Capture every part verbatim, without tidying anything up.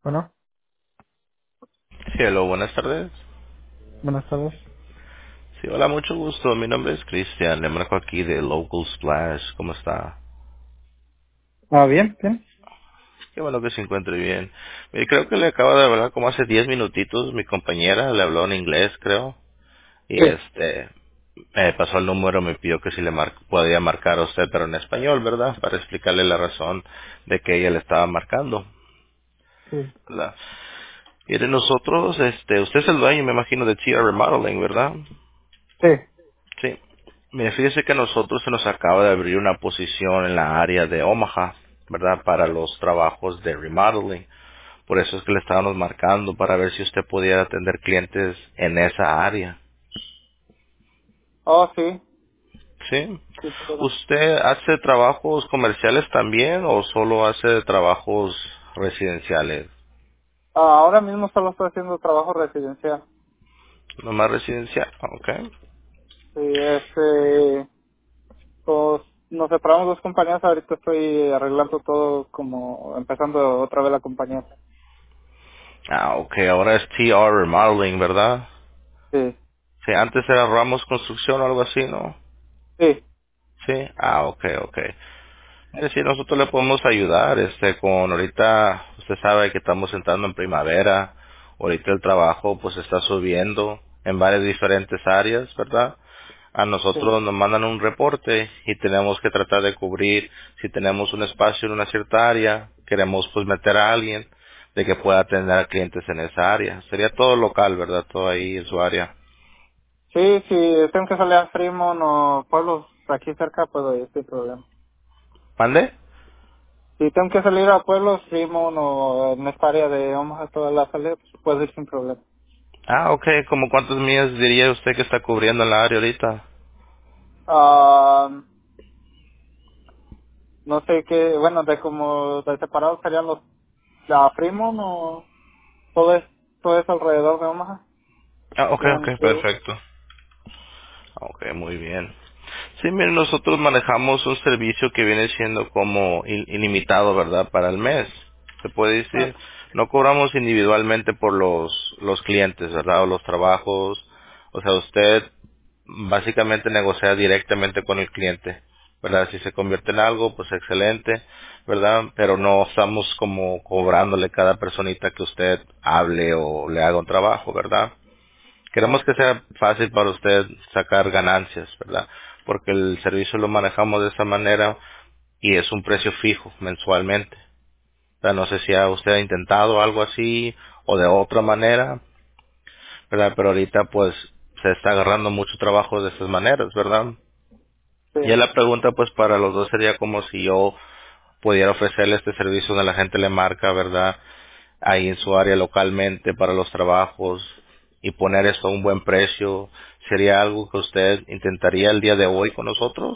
Bueno, Sí, hello, buenas tardes. buenas tardes. Sí, hola, mucho gusto. Mi nombre es Cristian. Le marco aquí de Local Splash. ¿Cómo está? Ah, bien, bien. Qué bueno que se encuentre bien. Mire, creo que le acaba de hablar como hace diez minutitos. Mi compañera le habló en inglés, creo. Sí, Y este, me pasó el número, me pidió que si le mar podía marcar a usted, pero en español, ¿verdad? Para explicarle la razón de que ella le estaba marcando, sí, ¿verdad? Mire, nosotros, este, usted es el dueño, me imagino, de T R Remodeling, ¿verdad? sí. Sí. Mire, fíjese que a nosotros se nos acaba de abrir una posición en la área de Omaha, ¿verdad? Para los trabajos de remodeling. Por eso es que le estábamos marcando para ver si usted pudiera atender clientes en esa área. Oh, sí, ¿Sí? sí puedo. ¿Usted hace trabajos comerciales también o solo hace trabajos residenciales? Ah, ahora mismo solo estoy haciendo trabajo residencial. Nomás residencial, ok. Sí, este, pues nos separamos dos compañías, ahorita estoy arreglando todo como empezando otra vez la compañía. Ah, ok, ahora es T R Remodeling, ¿verdad? Sí, Sí, antes era Ramos Construcción o algo así, ¿no? sí, Sí, ah, ok, ok. Es decir, nosotros le podemos ayudar, este, con ahorita, usted sabe que estamos entrando en primavera, ahorita el trabajo pues está subiendo en varias diferentes áreas, ¿verdad? A sí. nosotros nos mandan un reporte y tenemos que tratar de cubrir, si tenemos un espacio en una cierta área, queremos pues meter a alguien de que pueda atender a clientes en esa área. Sería todo local, ¿verdad? Todo ahí en su área. Sí, sí, tengo que salir a Fremont o pueblos aquí cerca, pues ahí sin problema. ¿Mande? Si tengo que salir a pueblos, Fremont o en esta área de Omaha, toda la salida, pues puedo ir sin problema. Ah, ok, ¿como cuántas millas diría usted que está cubriendo en la área ahorita? Ah, no sé qué, bueno, de como de separados serían los, la Fremont o todo es, todo es alrededor de Omaha. Ah, ok, Serían, ok, sí. perfecto. Ok, muy bien. Sí, miren, nosotros manejamos un servicio que viene siendo como il- ilimitado, ¿verdad? Para el mes, se puede Ah, decir. No cobramos individualmente por los, los clientes, ¿verdad? O los trabajos. O sea, usted básicamente negocia directamente con el cliente, ¿verdad? Si se convierte en algo, pues excelente, ¿verdad? Pero no estamos como cobrándole cada personita que usted hable o le haga un trabajo, ¿verdad? Queremos ah, que sea fácil para usted sacar ganancias, ¿verdad? Porque el servicio lo manejamos de esa manera y es un precio fijo mensualmente. O sea, no sé si ha- usted ha intentado algo así o de otra manera, ¿verdad? Pero ahorita pues se está agarrando mucho trabajo de esas maneras, ¿verdad? sí. Y la pregunta pues para los dos sería como si yo pudiera ofrecerle este servicio donde la gente le marca, ¿verdad? Ahí en su área localmente para los trabajos y poner esto a un buen precio, ¿sería algo que usted intentaría el día de hoy con nosotros?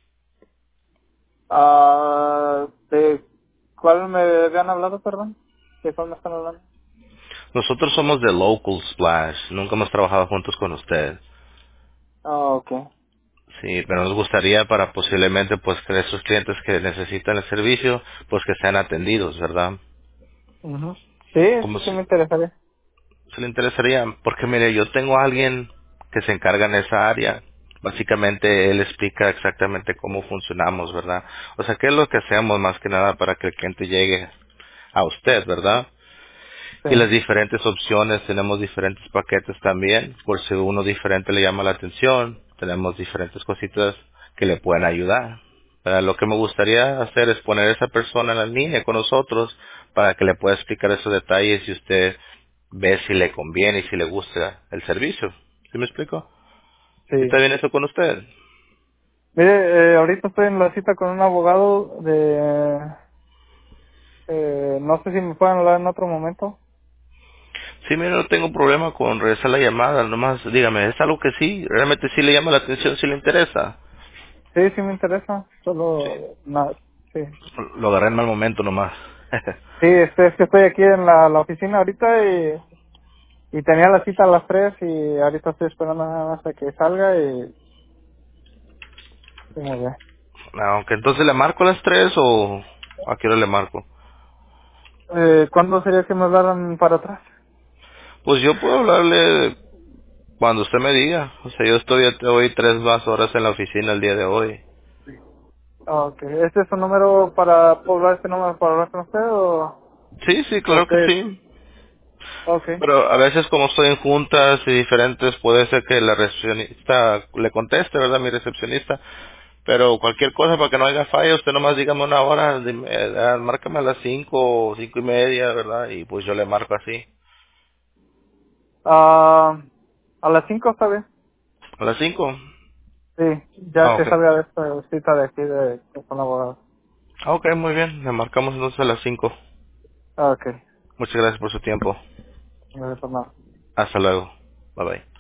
Ah, ¿de cuál me habían hablado, perdón? ¿De cuál me están hablando? Nosotros somos de Local Splash, nunca hemos trabajado juntos con usted. Ah, okay. Sí, pero nos gustaría para posiblemente pues que esos clientes que necesitan el servicio pues que sean atendidos, ¿verdad? Ujú. Sí, Como sí, sí si, me interesaría. se le interesaría, porque mire, yo tengo a alguien que se encarga en esa área. Básicamente él explica exactamente cómo funcionamos, ¿verdad? O sea, qué es lo que hacemos más que nada para que el cliente llegue a usted, ¿verdad? Sí, Y las diferentes opciones, tenemos diferentes paquetes también, por si uno diferente le llama la atención, tenemos diferentes cositas que le pueden ayudar. ¿Verdad? Lo que me gustaría hacer es poner a esa persona en la línea con nosotros para que le pueda explicar esos detalles y usted ve si le conviene y si le gusta el servicio. ¿Sí me explico? ¿Sí sí. está bien eso con usted? Mire, eh, ahorita estoy en la cita con un abogado de... Eh, no sé si me pueden hablar en otro momento. Sí, mire, no tengo problema con regresar la llamada, nomás dígame, ¿es algo que sí? ¿Realmente sí le llama la atención, sí le interesa? Sí, sí me interesa. Sí. Solo... No, sí. Lo agarré en mal momento nomás. Sí, este, es que estoy aquí en la, la oficina ahorita y, y tenía la cita a las tres y ahorita estoy esperando nada más a que salga y... y me ve. Aunque entonces le marco a las tres o a qué hora le marco. Eh, ¿Cuándo sería que me hablaran para atrás? Pues yo puedo hablarle cuando usted me diga. O sea, yo estoy hoy tres más horas en la oficina el día de hoy. Ah, ok. ¿Este es su número para poblar este número para hablar con usted o, Sí, sí, o claro que usted? sí. Ok. Pero a veces como estoy en juntas y diferentes, puede ser que la recepcionista le conteste, ¿verdad? Mi recepcionista. Pero cualquier cosa para que no haya falla, usted nomás dígame una hora, dime, eh, márcame a las cinco o cinco y media, ¿verdad? Y pues yo le marco así. Ah, a las cinco está bien. ¿A las cinco? Sí, Ah, ya que ok. salga de esta cita de aquí de, con la abogada. Ah, ok, muy bien. Le marcamos entonces a las cinco. Ah, ok. Muchas gracias por su tiempo. No hay problema. Hasta luego. Bye bye.